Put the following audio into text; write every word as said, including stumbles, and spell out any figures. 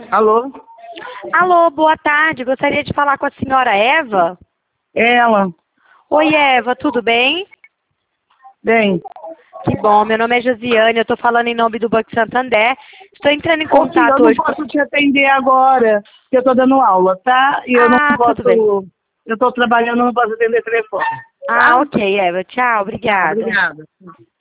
Alô? Alô, boa tarde. Gostaria de falar com a senhora Eva. Ela. Oi, Eva, tudo bem? Bem. Que bom, meu nome é Josiane, eu estou falando em nome do Banco Santander. Estou entrando em Ô, filha, contato eu não hoje posso com... te atender agora, porque eu tô dando aula, tá? E eu não Ah, tudo bem. posso... Eu tô trabalhando, não posso atender telefone. Ah, Tá? ok, Eva. Tchau, Tá, obrigada. obrigada.